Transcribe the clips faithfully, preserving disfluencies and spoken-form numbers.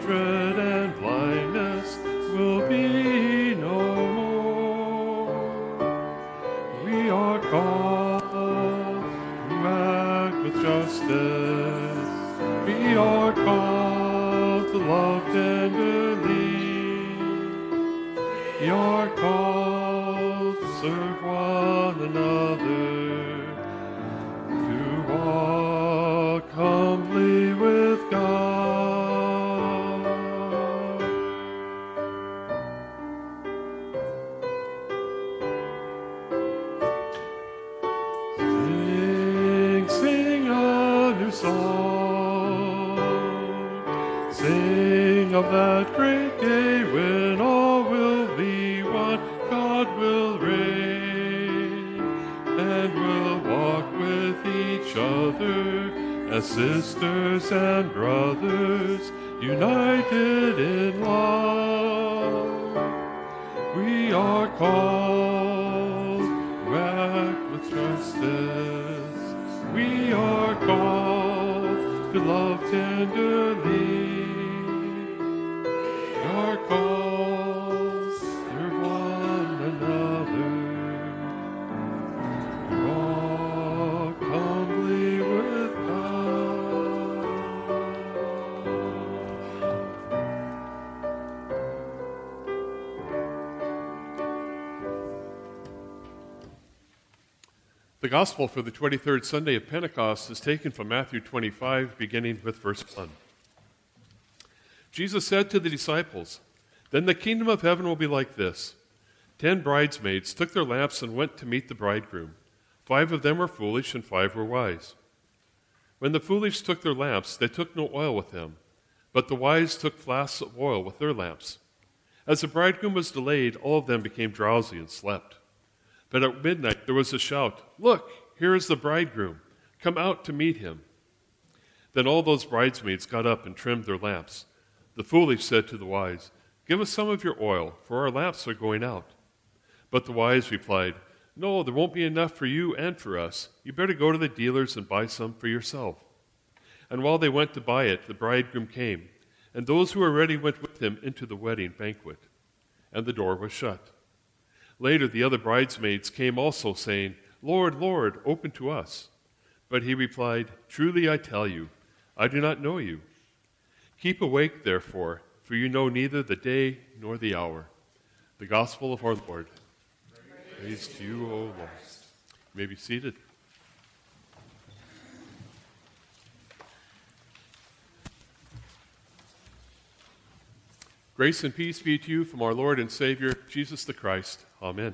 hatred and blindness will be no more. We are called to act with justice. We are called to love tenderly. We are called to serve one another, to walk humbly with God. Sing, sing a new song. Sing of that great day when all will be one. God will reign and will walk with each other as sisters and brothers, united in love. We are called to act with justice. We are called to love tenderly. We are called to serve one another, to walk humbly with God. The Gospel for the twenty-third Sunday of Pentecost is taken from Matthew twenty-five, beginning with verse one. Jesus said to the disciples, "Then the kingdom of heaven will be like this. Ten bridesmaids took their lamps and went to meet the bridegroom. Five of them were foolish and five were wise. When the foolish took their lamps, they took no oil with them, but the wise took flasks of oil with their lamps. As the bridegroom was delayed, all of them became drowsy and slept. But at midnight there was a shout, 'Look, here is the bridegroom. Come out to meet him.' Then all those bridesmaids got up and trimmed their lamps. The foolish said to the wise, 'Give us some of your oil, for our lamps are going out.' But the wise replied, 'No, there won't be enough for you and for us. You better go to the dealers and buy some for yourself.' And while they went to buy it, the bridegroom came, and those who were ready went with him into the wedding banquet. And the door was shut. Later the other bridesmaids came also, saying, 'Lord, Lord, open to us.' But he replied, 'Truly I tell you, I do not know you. Keep awake, therefore, for you know neither the day nor the hour.'" The Gospel of our Lord. Praise, Praise to you, O Lord. You may be seated. Grace and peace be to you from our Lord and Savior, Jesus the Christ. Amen.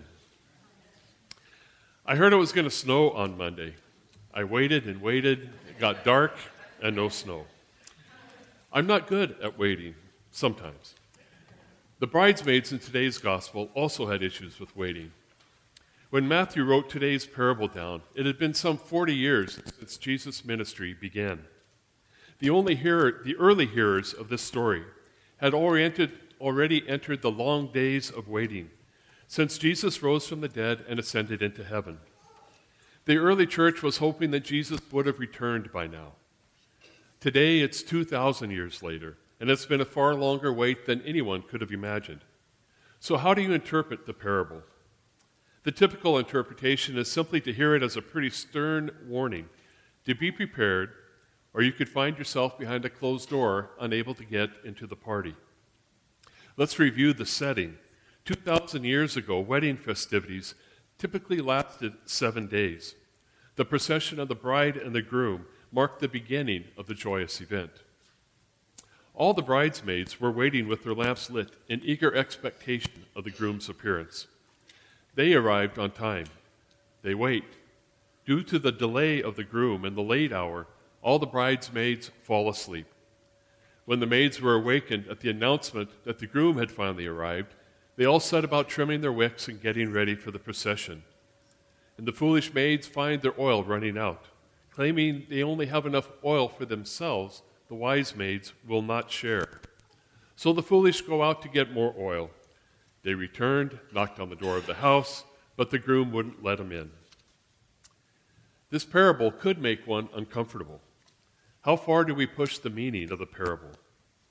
I heard it was going to snow on Monday. I waited and waited. It got dark and no snow. I'm not good at waiting, sometimes. The bridesmaids in today's gospel also had issues with waiting. When Matthew wrote today's parable down, it had been some forty years since Jesus' ministry began. The, only hearer, the early hearers of this story had oriented, already entered the long days of waiting, since Jesus rose from the dead and ascended into heaven. The early church was hoping that Jesus would have returned by now. Today, it's two thousand years later, and it's been a far longer wait than anyone could have imagined. So how do you interpret the parable? The typical interpretation is simply to hear it as a pretty stern warning to be prepared, or you could find yourself behind a closed door, unable to get into the party. Let's review the setting. two thousand years ago, wedding festivities typically lasted seven days. The procession of the bride and the groom marked the beginning of the joyous event. All the bridesmaids were waiting with their lamps lit in eager expectation of the groom's appearance. They arrived on time. They wait. Due to the delay of the groom and the late hour, all the bridesmaids fall asleep. When the maids were awakened at the announcement that the groom had finally arrived, they all set about trimming their wicks and getting ready for the procession. And the foolish maids find their oil running out. Claiming they only have enough oil for themselves, the wise maids will not share. So the foolish go out to get more oil. They returned, knocked on the door of the house, but the groom wouldn't let them in. This parable could make one uncomfortable. How far do we push the meaning of the parable?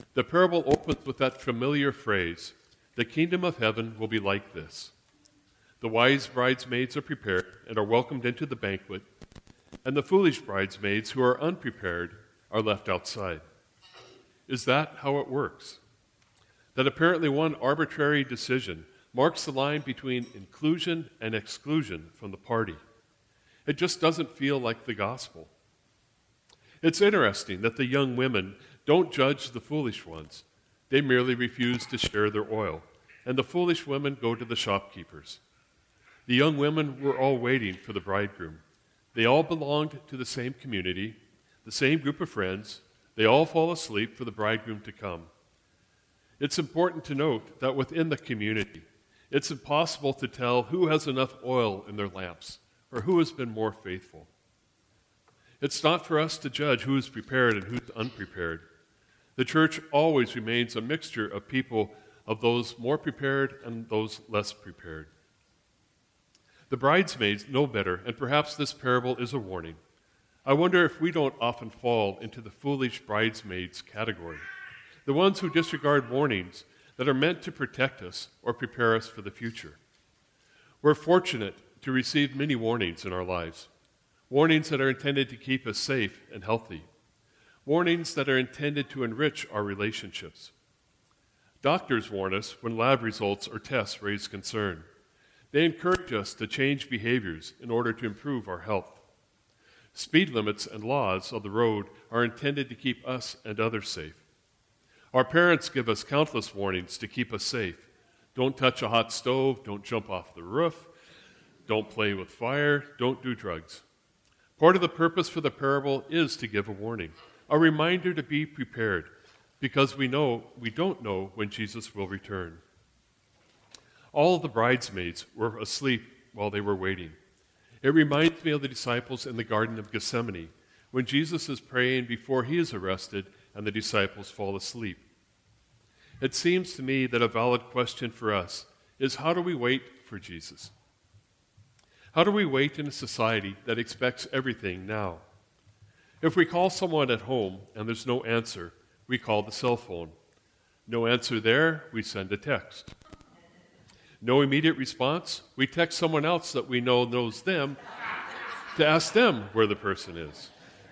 The parable opens with that familiar phrase, "The kingdom of heaven will be like this." The wise bridesmaids are prepared and are welcomed into the banquet, and the foolish bridesmaids who are unprepared are left outside. Is that how it works? That apparently one arbitrary decision marks the line between inclusion and exclusion from the party. It just doesn't feel like the gospel. It's interesting that the young women don't judge the foolish ones. They merely refuse to share their oil, and the foolish women go to the shopkeepers. The young women were all waiting for the bridegroom. They all belonged to the same community, the same group of friends. They all fall asleep for the bridegroom to come. It's important to note that within the community, it's impossible to tell who has enough oil in their lamps or who has been more faithful. It's not for us to judge who is prepared and who's unprepared. The church always remains a mixture of people, of those more prepared and those less prepared. The bridesmaids know better, and perhaps this parable is a warning. I wonder if we don't often fall into the foolish bridesmaids category, the ones who disregard warnings that are meant to protect us or prepare us for the future. We're fortunate to receive many warnings in our lives, warnings that are intended to keep us safe and healthy, warnings that are intended to enrich our relationships. Doctors warn us when lab results or tests raise concern. They encourage us to change behaviors in order to improve our health. Speed limits and laws of the road are intended to keep us and others safe. Our parents give us countless warnings to keep us safe. Don't touch a hot stove, don't jump off the roof, don't play with fire, don't do drugs. Part of the purpose for the parable is to give a warning, a reminder to be prepared, because we know we don't know when Jesus will return. All of the bridesmaids were asleep while they were waiting. It reminds me of the disciples in the Garden of Gethsemane, when Jesus is praying before he is arrested and the disciples fall asleep. It seems to me that a valid question for us is, how do we wait for Jesus? How do we wait in a society that expects everything now? If we call someone at home and there's no answer, we call the cell phone. No answer there, we send a text. No immediate response, we text someone else that we know knows them to ask them where the person is.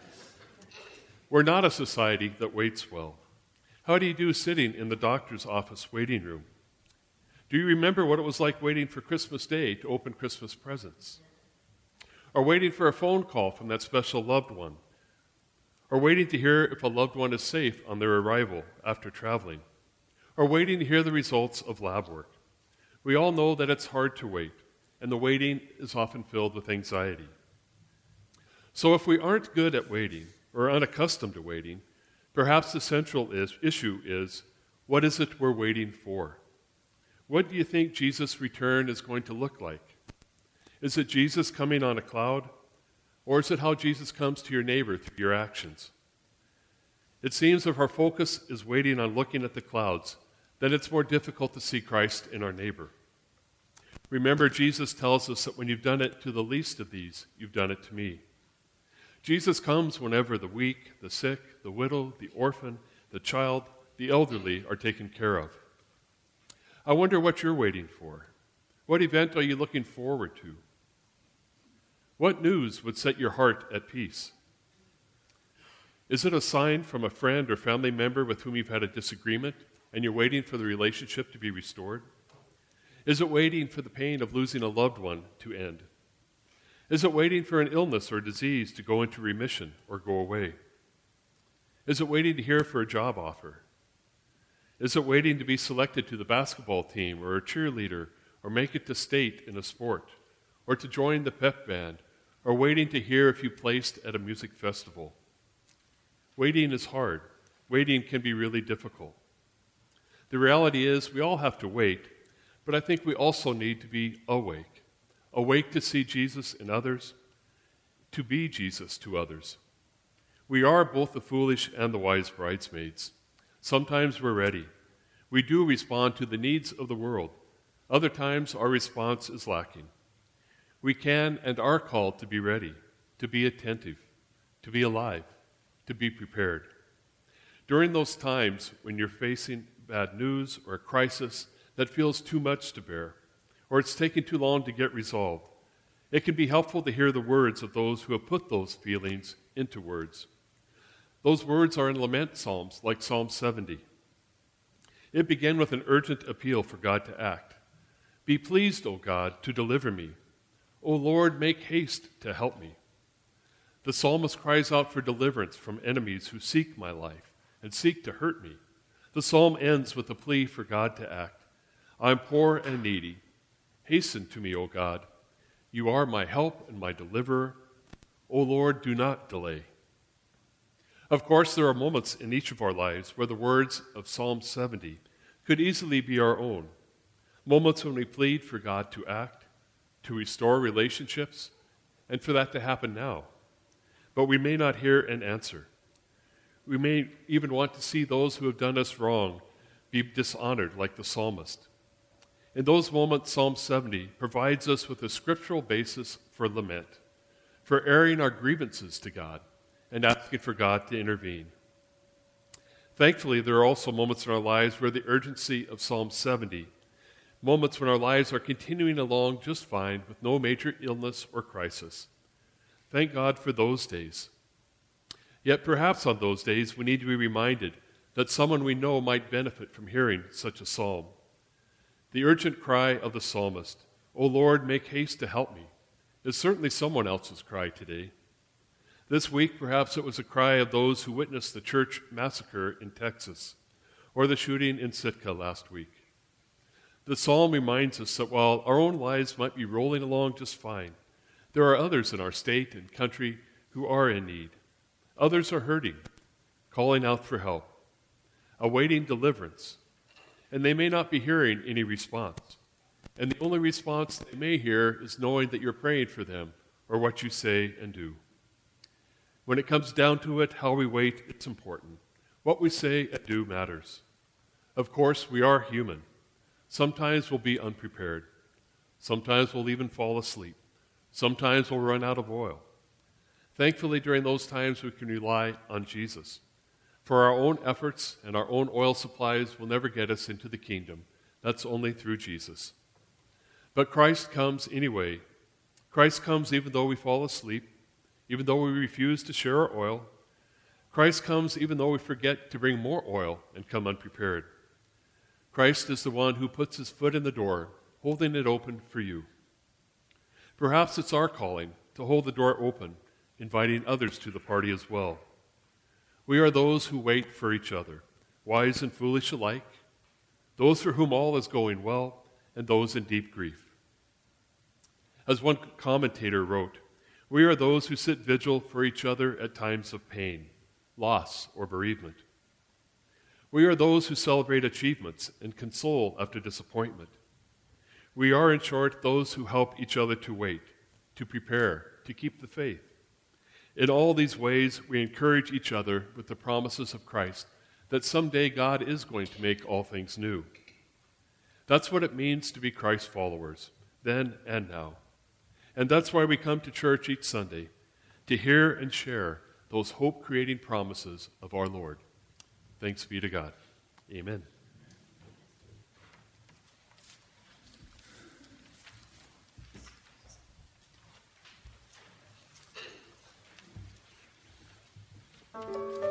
We're not a society that waits well. How do you do sitting in the doctor's office waiting room? Do you remember what it was like waiting for Christmas Day to open Christmas presents? Or waiting for a phone call from that special loved one? Or waiting to hear if a loved one is safe on their arrival after traveling? Or waiting to hear the results of lab work? We all know that it's hard to wait, and the waiting is often filled with anxiety. So if we aren't good at waiting, or unaccustomed to waiting, perhaps the central is, issue is, what is it we're waiting for? What do you think Jesus' return is going to look like? Is it Jesus coming on a cloud? Or is it how Jesus comes to your neighbor through your actions? It seems if our focus is waiting on looking at the clouds, then it's more difficult to see Christ in our neighbor. Remember, Jesus tells us that when you've done it to the least of these, you've done it to me. Jesus comes whenever the weak, the sick, the widow, the orphan, the child, the elderly are taken care of. I wonder what you're waiting for. What event are you looking forward to? What news would set your heart at peace? Is it a sign from a friend or family member with whom you've had a disagreement and you're waiting for the relationship to be restored? Is it waiting for the pain of losing a loved one to end? Is it waiting for an illness or disease to go into remission or go away? Is it waiting to hear for a job offer? Is it waiting to be selected to the basketball team or a cheerleader or make it to state in a sport or to join the pep band or waiting to hear if you placed at a music festival? Waiting is hard. Waiting can be really difficult. The reality is we all have to wait, but I think we also need to be awake. Awake to see Jesus in others, to be Jesus to others. We are both the foolish and the wise bridesmaids. Sometimes we're ready. We do respond to the needs of the world. Other times our response is lacking. We can and are called to be ready, to be attentive, to be alive, to be prepared. During those times when you're facing bad news or a crisis that feels too much to bear, or it's taking too long to get resolved, it can be helpful to hear the words of those who have put those feelings into words. Those words are in lament psalms like Psalm seventy. It began with an urgent appeal for God to act. Be pleased, O God, to deliver me. O Lord, make haste to help me. The psalmist cries out for deliverance from enemies who seek my life and seek to hurt me. The psalm ends with a plea for God to act. I am poor and needy. Hasten to me, O God. You are my help and my deliverer. O Lord, do not delay. Of course, there are moments in each of our lives where the words of Psalm seventy could easily be our own. Moments when we plead for God to act, to restore relationships, and for that to happen now. But we may not hear an answer. We may even want to see those who have done us wrong be dishonored like the psalmist. In those moments, Psalm seventy provides us with a scriptural basis for lament, for airing our grievances to God and asking for God to intervene. Thankfully, there are also moments in our lives where the urgency of Psalm seventy, moments when our lives are continuing along just fine with no major illness or crisis. Thank God for those days. Yet perhaps on those days we need to be reminded that someone we know might benefit from hearing such a psalm. The urgent cry of the psalmist, O Lord, make haste to help me, is certainly someone else's cry today. This week, perhaps it was a cry of those who witnessed the church massacre in Texas or the shooting in Sitka last week. The psalm reminds us that while our own lives might be rolling along just fine, there are others in our state and country who are in need. Others are hurting, calling out for help, awaiting deliverance, and they may not be hearing any response. And the only response they may hear is knowing that you're praying for them or what you say and do. When it comes down to it, how we wait is important. What we say and do matters. Of course, we are human. Sometimes we'll be unprepared. Sometimes we'll even fall asleep. Sometimes we'll run out of oil. Thankfully, during those times, we can rely on Jesus. For our own efforts and our own oil supplies will never get us into the kingdom. That's only through Jesus. But Christ comes anyway. Christ comes even though we fall asleep, even though we refuse to share our oil. Christ comes even though we forget to bring more oil and come unprepared. Christ is the one who puts his foot in the door, holding it open for you. Perhaps it's our calling to hold the door open, inviting others to the party as well. We are those who wait for each other, wise and foolish alike, those for whom all is going well, and those in deep grief. As one commentator wrote, we are those who sit vigil for each other at times of pain, loss, or bereavement. We are those who celebrate achievements and console after disappointment. We are, in short, those who help each other to wait, to prepare, to keep the faith. In all these ways, we encourage each other with the promises of Christ that someday God is going to make all things new. That's what it means to be Christ followers, then and now. And that's why we come to church each Sunday, to hear and share those hope-creating promises of our Lord. Thanks be to God. Amen. Thank you.